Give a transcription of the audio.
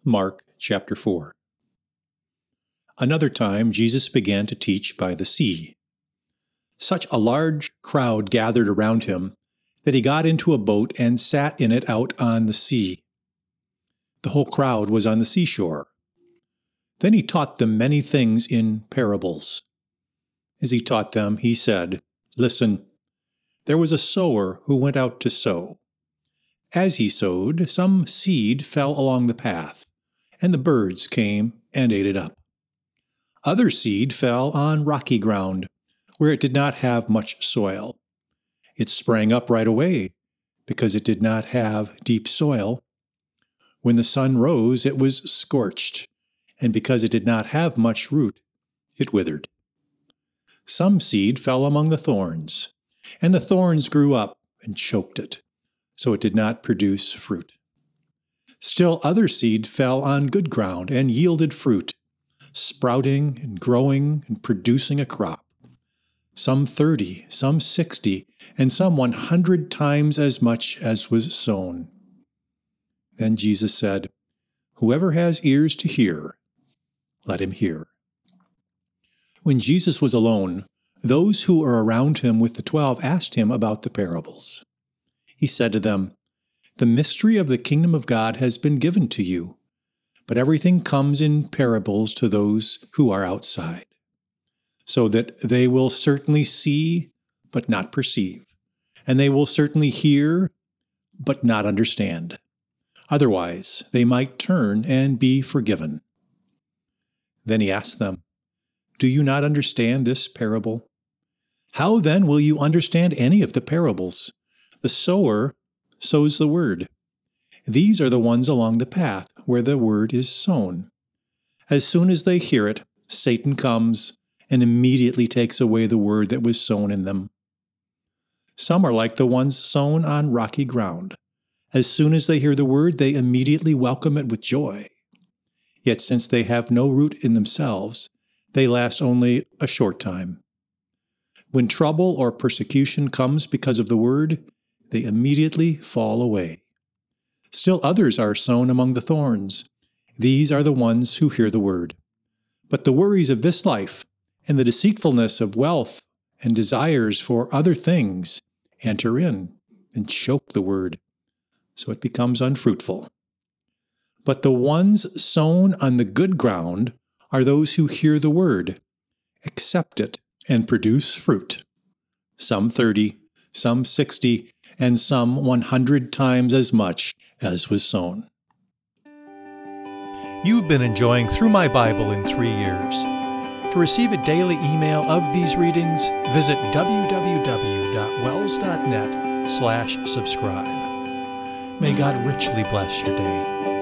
Mark chapter 4. Another time Jesus began to teach by the sea. Such a large crowd gathered around him that he got into a boat and sat in it out on the sea. The whole crowd was on the seashore. Then he taught them many things in parables. As he taught them, he said, "Listen, there was a sower who went out to sow. As he sowed, some seed fell along the path, and the birds came and ate it up. Other seed fell on rocky ground, where it did not have much soil. It sprang up right away, because it did not have deep soil. When the sun rose, it was scorched, and because it did not have much root, it withered. Some seed fell among the thorns, and the thorns grew up and choked it, so it did not produce fruit. Still other seed fell on good ground and yielded fruit, sprouting and growing and producing a crop. Some 30, some 60, and some 100 times as much as was sown." Then Jesus said, "Whoever has ears to hear, let him hear." When Jesus was alone, those who were around him with the 12 asked him about the parables. He said to them, "The mystery of the kingdom of God has been given to you, but everything comes in parables to those who are outside, so that they will certainly see, but not perceive, and they will certainly hear, but not understand. Otherwise, they might turn and be forgiven." Then he asked them, "Do you not understand this parable? How then will you understand any of the parables? The sower sows the word. These are the ones along the path where the word is sown. As soon as they hear it, Satan comes and immediately takes away the word that was sown in them. Some are like the ones sown on rocky ground. As soon as they hear the word, they immediately welcome it with joy. Yet since they have no root in themselves, they last only a short time. When trouble or persecution comes because of the word, they immediately fall away. Still others are sown among the thorns. These are the ones who hear the word. But the worries of this life and the deceitfulness of wealth and desires for other things enter in and choke the word, so it becomes unfruitful. But the ones sown on the good ground are those who hear the word, accept it, and produce fruit. Some 30, some 60, and some 100 times as much as was sown. You've been enjoying Through My Bible in 3 years. To receive a daily email of these readings, visit www.wells.net/subscribe. May God richly bless your day.